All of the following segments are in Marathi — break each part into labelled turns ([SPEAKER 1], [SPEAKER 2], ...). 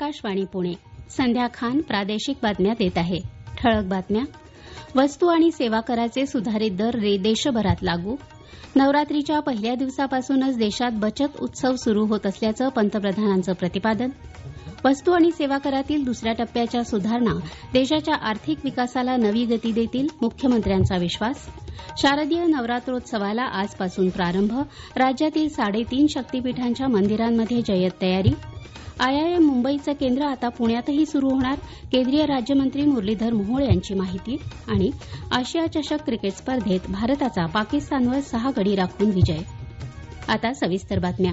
[SPEAKER 1] आकाशवाणी पुणे. संध्या खान प्रादेशिक बातम्या देत आहे. ठळक बातम्या. वस्तू आणि सेवा कराचे सुधारित दर देशभरात लागू. नवरात्रीच्या पहिल्या दिवसापासूनच देशात बचत उत्सव सुरू होत असल्याचं पंतप्रधानांचं प्रतिपादन. वस्तू आणि सेवा करातील दुसऱ्या टप्प्याच्या सुधारणा देशाच्या आर्थिक विकासाला नवी गती देतील, मुख्यमंत्र्यांचा विश्वास. शारदीय नवरात्रोत्सवाला आजपासून प्रारंभ. राज्यातील 3.5 शक्तीपीठांच्या मंदिरांमध्ये जय्यत तयारी. आयआयएम मुंबईचं केंद्र आता पुण्यातही सुरू होणार, केंद्रीय राज्यमंत्री मुरलीधर मोहोळ यांची माहिती. आणि आशिया चषक क्रिकेट स्पर्धेत भारताचा पाकिस्तानवर 6 गडी राखून विजय. आता सविस्तर बातम्या.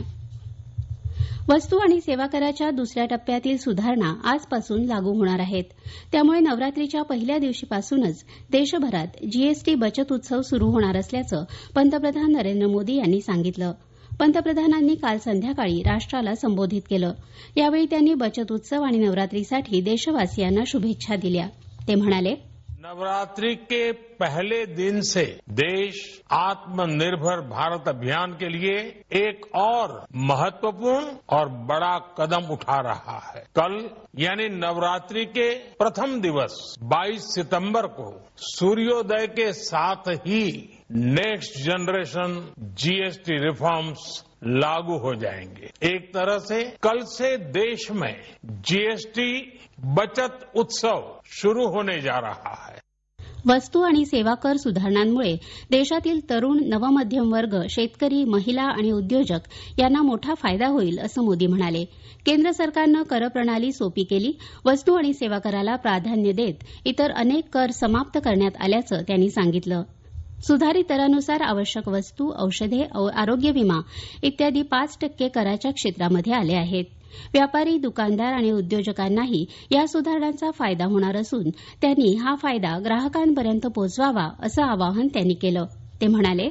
[SPEAKER 1] वस्तू आणि सेवा कराच्या दुसऱ्या टप्प्यातील सुधारणा आजपासून लागू होणार आहेत. त्यामुळे नवरात्रीच्या पहिल्या दिवशीपासूनच देशभरात जीएसटी बचत उत्सव सुरू होणार असल्याचं पंतप्रधान नरेंद्र मोदी यांनी सांगितलं. पंतप्रधानांनी काल संध्याकाळी राष्ट्राला संबोधित केलं. यावेळी त्यांनी बचत उत्सव आणि नवरात्रीसाठी देशवासियांना शुभेच्छा दिल्या. ते म्हणाले,
[SPEAKER 2] नवरात्रि के पहले दिन से देश आत्मनिर्भर भारत अभियान के लिए एक और महत्वपूर्ण और बड़ा कदम उठा रहा है. कल यानी नवरात्रि के प्रथम दिवस 22 सितंबर को सूर्योदय के साथ ही नेक्स्ट जनरेशन जीएसटी रिफॉर्म्स लागू हो जाएंगे. एक तरह से कल से देश में जीएसटी बचत उत्सव शुरू होने जा रहा है.
[SPEAKER 1] वस्तू आणि सेवा कर सुधारणांमुळे देशातील तरुण, नवमध्यम वर्ग, शेतकरी, महिला आणि उद्योजक यांना मोठा फायदा होईल असं मोदी म्हणाले. केंद्र सरकारनं करप्रणाली सोपी केली. वस्तू आणि सेवा कराला प्राधान्य देत इतर अनेक कर समाप्त करण्यात आल्याचं त्यांनी सांगितलं. सुधारित दरानुसार आवश्यक वस्तू, औषधे, आरोग्य विमा इत्यादी 5% कराच्या क्षेत्रामध्ये आले आहेत. व्यापारी, दुकानदार आणि उद्योजकांनाही या सुधारणांचा फायदा होणार असून त्यांनी हा फायदा ग्राहकांपर्यंत पोहोचवावा असं आवाहन त्यांनी केलं. ते म्हणाले,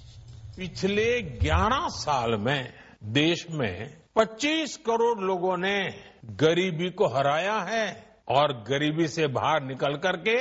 [SPEAKER 2] पिछले 11 साल में देश में 25 करोड़ लोगों ने गरीबी को हराया है और गरीबी से बाहर निकल करके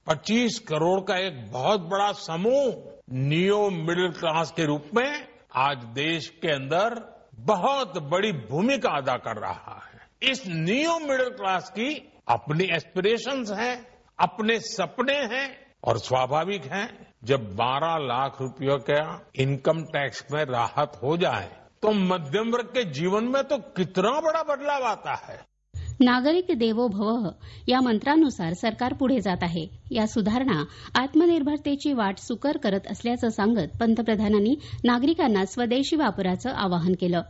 [SPEAKER 2] 25 करोड़ का एक बहुत बड़ा समूह नियो मिडिल क्लास के रूप में आज देश के अंदर बहुत बड़ी भूमिका अदा कर रहा है. इस नियो मिडिल क्लास की अपनी एस्पिरेशंस हैं, अपने सपने हैं और स्वाभाविक है जब 12 लाख रुपयों का इनकम टैक्स में राहत हो जाए तो मध्यम वर्ग के जीवन में तो कितना बड़ा बदलाव आता है.
[SPEAKER 1] नागरिक देवो भवः या मंत्रानुसार सरकार पुढे जात आहे. या सुधारणा आत्मनिर्भरतेची वाट सुकर करत असल्याचं सांगत पंतप्रधानांनी नागरिकांना स्वदेशी वापराचं आवाहन केलं.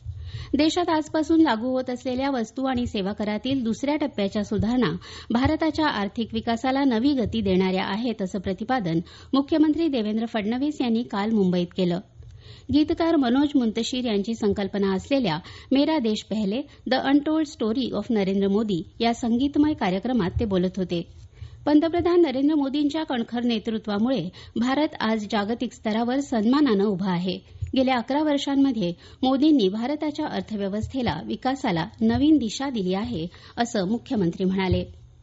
[SPEAKER 1] देशात आजपासून लागू होत असलेल्या वस्तू आणि सेवा करातील दुसऱ्या टप्प्याच्या सुधारणा भारताच्या आर्थिक विकासाला नवी गती देणाऱ्या आहेत असं प्रतिपादन मुख्यमंत्री देवेंद्र फडणवीस यांनी काल मुंबईत केलं. गीतकार मनोज मुंतशीर यांची संकल्पना असलेल्या मेरा देश पहले the untold story of Narendra Modi या संगीतमय कार्यक्रमात ते बोलत होते. पंतप्रधान नरेंद्र मोदींच्या कणखर नेतृत्वामुळे भारत आज जागतिक स्तरावर सन्मानानं उभा आहे. गेल्या 11 वर्षांमध्ये मोदींनी भारताच्या अर्थव्यवस्थेला, विकासाला नवीन दिशा दिली आहे असं मुख्यमंत्री म्हणाले.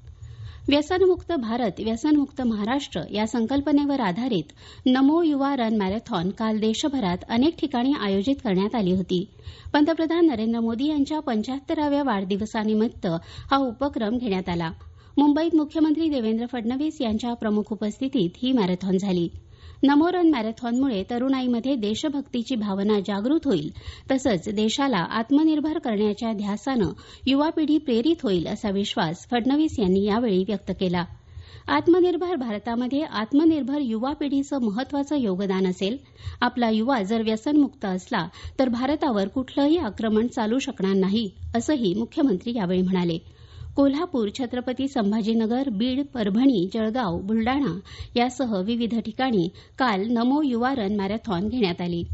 [SPEAKER 1] व्यसनमुक्त भारत, व्यसनमुक्त महाराष्ट्र या संकल्पनेवर आधारित नमो युवा रन मॅरेथॉन काल देशभरात अनेक ठिकाणी आयोजित करण्यात आली होती. पंतप्रधान नरेंद्र मोदी यांच्या 75व्या वाढदिवसानिमित्त हा उपक्रम घेण्यात आला. मुंबईत मुख्यमंत्री देवेंद्र फडणवीस यांच्या प्रमुख उपस्थितीत ही मॅरेथॉन झाली. नमो रन मॅरेथॉनमुळे तरुणाईमध्ये देशभक्तीची भावना जागृत होईल, तसंच देशाला आत्मनिर्भर करण्याच्या ध्यासानं युवा पिढी प्रेरित होईल असा विश्वास फडणवीस यांनी यावेळी व्यक्त केला. आत्मनिर्भर भारतामध्ये आत्मनिर्भर युवा पिढीचं महत्वाचं योगदान असेल. आपला युवा जर व्यसनमुक्त असला तर भारतावर कुठलंही आक्रमण चालू शकणार नाही असंही मुख्यमंत्री यावेळी म्हणाले. कोल्हापूर, छत्रपती संभाजीनगर, बीड, परभणी, जळगाव, बुलडाणा यासह विविध ठिकाणी काल नमो युवा रन मॅरेथॉन घेण्यात आली.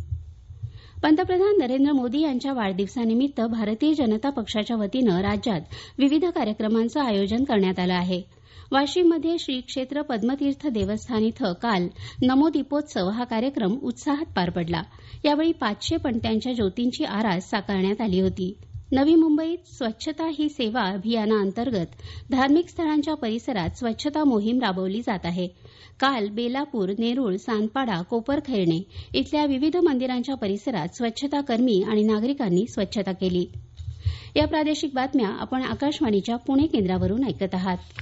[SPEAKER 1] पंतप्रधान नरेंद्र मोदी यांच्या वाढदिवसानिमित्त भारतीय जनता पक्षाच्या वतीनं राज्यात विविध कार्यक्रमांचं आयोजन करण्यात आलं आहे. वाशिममध्ये श्री क्षेत्र पद्मतीर्थ देवस्थान इथं काल नमो दीपोत्सव हा कार्यक्रम उत्साहात पार पडला. यावेळी 500 पणत्यांच्या ज्योतींची आरास साकारण्यात आली होती. नवी मुंबईत स्वच्छता ही सेवा अभियानाअंतर्गत धार्मिक स्थळांच्या परिसरात स्वच्छता मोहीम राबवली जात आहे. काल बेलापूर, नेरूळ, सानपाडा, कोपरखैरणे इथल्या विविध मंदिरांच्या परिसरात स्वच्छता कर्मी आणि नागरिकांनी स्वच्छता केली. या प्रादेशिक बातम्या आपण आकाशवाणीच्या पुणे केंद्रावरून ऐकत आहात.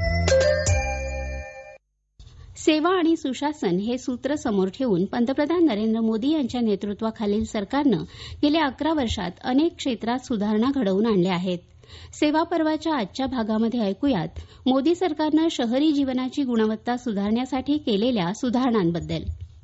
[SPEAKER 1] सेवा आणि सुशासन हे सूत्र समोर ठेवून पंतप्रधान नरेंद्र मोदी यांच्या नेतृत्वाखालील सरकारनं गेल्या 11 वर्षात अनेक क्षेत्रात सुधारणा घडवून आणल्या आहेत. सेवा पर्वाच्या आजच्या भागामध्ये ऐकूयात मोदी सरकारनं शहरी जीवनाची गुणवत्ता सुधारण्यासाठी केलेल्या सुधारणांबद्दल.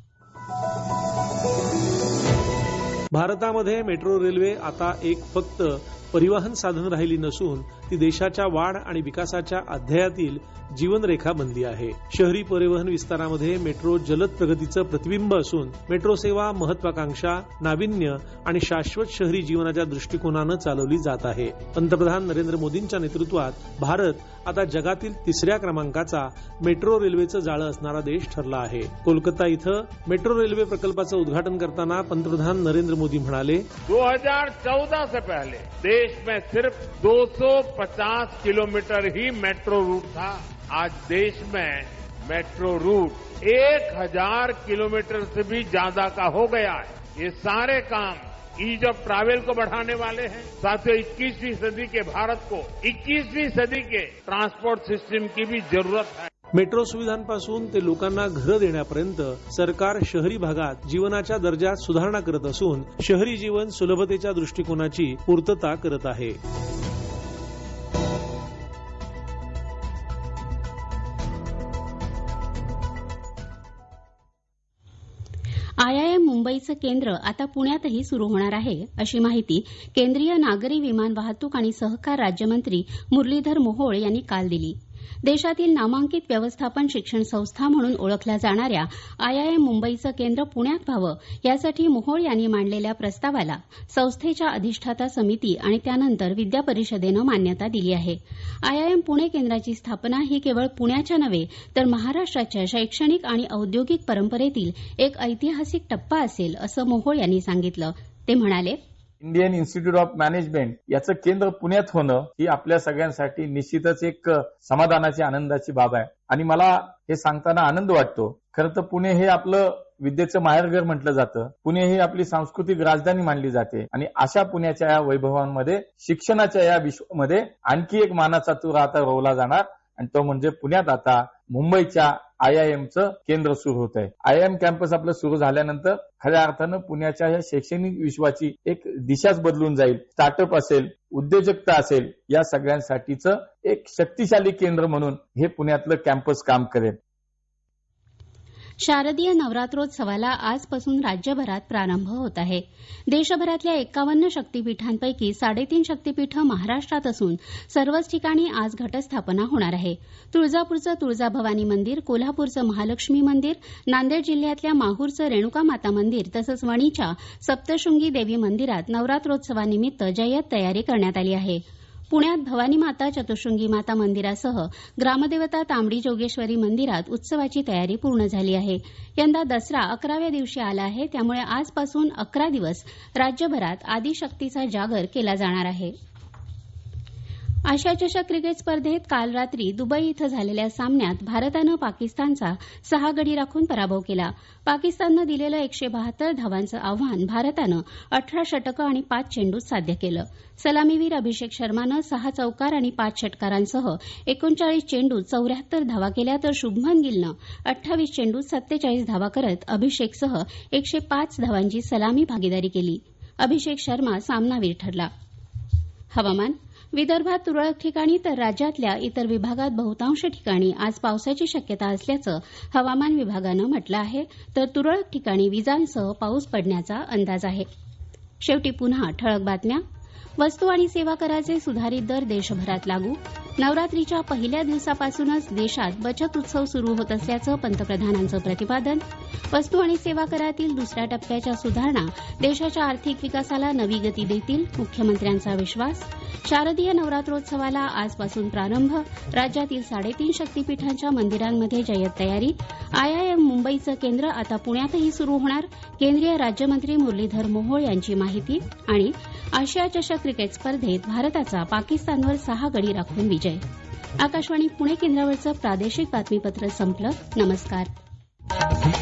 [SPEAKER 3] भारतामध्ये मेट्रो रेल्वे आता एक फक्त परिवहन साधन राहिली नसून ती देशाच्या वाढ आणि विकासाच्या अध्यायातील जीवनरेखा बनली आहे. शहरी परिवहन विस्तारामध्ये मेट्रो जलद प्रगतीचं प्रतिबिंब असून मेट्रो सेवा महत्वाकांक्षा, नाविन्य आणि शाश्वत शहरी जीवनाच्या दृष्टिकोनानं चालवली जात आहे. पंतप्रधान नरेंद्र मोदींच्या नेतृत्वात भारत आता जगातील 3ऱ्या क्रमांकाचा मेट्रो रेल्वेचं जाळं असणारा देश ठरला आहे. कोलकाता इथं मेट्रो रेल्वे प्रकल्पाचं उद्घाटन करताना पंतप्रधान नरेंद्र मोदी म्हणाले,
[SPEAKER 2] 2014 से पहले देश में सिर्फ 250 किलोमीटर ही मेट्रो रूट था. आज देश में मेट्रो रूट 1000 किलोमीटर से भी ज्यादा का हो गया है. ये सारे काम ईज ऑफ ट्रैवल को बढ़ाने वाले हैं. साथियों, 21वीं सदी के भारत को 21वीं सदी के ट्रांसपोर्ट सिस्टम की भी जरूरत है.
[SPEAKER 3] मेट्रो सुविधांपासून ते लोकांना घरं देण्यापर्यंत सरकार शहरी भागात जीवनाच्या दर्जात सुधारणा करत असून शहरी जीवन सुलभतेच्या दृष्टिकोनाची पूर्तता करत आहे.
[SPEAKER 1] आयआयएम मुंबईचं केंद्र आता पुण्यातही सुरू होणार आहे, अशी माहिती केंद्रीय नागरी विमान वाहतूक आणि सहकार राज्यमंत्री मुरलीधर मोहोळ यांनी काल दिली. देशातील नामांकित व्यवस्थापन शिक्षण संस्था म्हणून ओळखल्या जाणाऱ्या आयआयएम मुंबईचं केंद्र पुण्यात व्हावं यासाठी मोहोळ यांनी मांडलेल्या प्रस्तावाला संस्थेच्या अधिष्ठाता समिती आणि त्यानंतर विद्या परिषदेनं मान्यता दिली आहे. आयआयएम पुणे केंद्राची स्थापना ही केवळ पुण्याच्या नव्हे तर महाराष्ट्राच्या शैक्षणिक आणि औद्योगिक परंपरेतील एक ऐतिहासिक टप्पा असेल, असं मोहोळ यांनी सांगितलं. ते म्हणाले,
[SPEAKER 4] इंडियन इन्स्टिट्यूट ऑफ मॅनेजमेंट याचं केंद्र पुण्यात होणं ही आपल्या सगळ्यांसाठी निश्चितच एक समाधानाची, आनंदाची बाब आहे आणि मला हे सांगताना आनंद वाटतो. खरं तर पुणे हे आपलं विद्येचं माहेरघर म्हटलं जातं. पुणे ही आपली सांस्कृतिक राजधानी मानली जाते आणि अशा पुण्याच्या या वैभवांमध्ये, शिक्षणाच्या या विश्वामध्ये आणखी एक मानाचा तुरा आता रोवला जाणार आणि तो म्हणजे पुण्यात आता मुंबईच्या आयआयएमचं केंद्र सुरू होत आहे. आयआयएम कॅम्पस आपलं सुरू झाल्यानंतर खऱ्या अर्थानं पुण्याच्या या शैक्षणिक विश्वाची एक दिशाच बदलून जाईल. स्टार्टअप असेल, उद्योजकता असेल, या सगळ्यांसाठीचं एक शक्तिशाली केंद्र म्हणून हे पुण्यातलं कॅम्पस काम करेल.
[SPEAKER 1] शारदीय नवरात्रोत्सवाला आजपासून राज्यभरात प्रारंभ होत आहे. देशभरातल्या 51 शक्तीपीठांपैकी 3.5 शक्तीपीठं महाराष्ट्रात असून सर्वच ठिकाणी आज घटस्थापना होणार आहे. तुळजापूरचं तुळजाभवानी मंदिर, कोल्हापूरचं महालक्ष्मी मंदिर, नांदेड जिल्ह्यातल्या माहूरचं रेणुका माता मंदिर तसंच वणीच्या सप्तशृंगी देवी मंदिरात नवरात्रोत्सवानिमित्त जय्यत तयारी करण्यात आली आहे. पुण्यात भवानी माता, चतुशृंगी माता मंदिरासह ग्रामदेवता तांबडी जोगेश्वरी मंदिरात उत्सवाची तयारी पूर्ण झाली आहे. यंदा दसरा 11व्या दिवशी आला आहे, त्यामुळे आजपासून 11 दिवस राज्यभरात आदिशक्तीचा जागर केला जाणार आहे. आशिया चषक क्रिकेट स्पर्धेत काल रात्री दुबई इथं झालेल्या सामन्यात भारतानं पाकिस्तानचा 6 गडी राखून पराभव केला. पाकिस्ताननं दिलेलं 172 धावांचं आव्हान भारतानं 18 षटकं आणि 5 चेंडूत साध्य केलं. सलामीवीर अभिषेक शर्मानं 6 चौकार आणि 5 षटकारांसह 39 चेंडूत 74 धावा केल्या, तर शुभमन गिलनं 28 चेंडूत 47 धावा करत अभिषेकसह 105 धावांची सलामी भागीदारी केली. अभिषेक शर्मा सामनावीर ठरला. हवामान. विदर्भात तुरळक ठिकाणी तर राज्यातल्या इतर विभागात बहुतांश ठिकाणी आज पावसाची शक्यता असल्याचं हवामान विभागानं म्हटलं आहे, तर तुरळक ठिकाणी विजांसह पाऊस पडण्याचा अंदाज आहे. शेवटी पुन्हा ठळक बातम्या. वस्तू आणि सेवा कराचे सुधारित दर देशभरात लागू. नवरात्रीच्या पहिल्या दिवसापासूनच देशात बचत उत्सव सुरू होत असल्याचं पंतप्रधानांचं प्रतिपादन. वस्तू आणि सेवा करातील दुसऱ्या टप्प्याच्या सुधारणा देशाच्या आर्थिक विकासाला नवी गती देतील, मुख्यमंत्र्यांचा विश्वास. शारदीय नवरात्रोत्सवाला आजपासून प्रारंभ. राज्यातील 3.5 शक्तीपीठांच्या मंदिरांमध्ये जय्यत तयारी. आयआयएम मुंबईचं केंद्र आता पुण्यातही सुरू होणार, केंद्रीय राज्यमंत्री मुरलीधर मोहोळ यांची माहिती. आणि आशिया चषक क्रिकेट स्पर्धेत भारताचा पाकिस्तानवर 6 गडी राखून विजय. आकाशवाणी पुणे केंद्रावरचं प्रादेशिक बातमीपत्र संपलं. नमस्कार.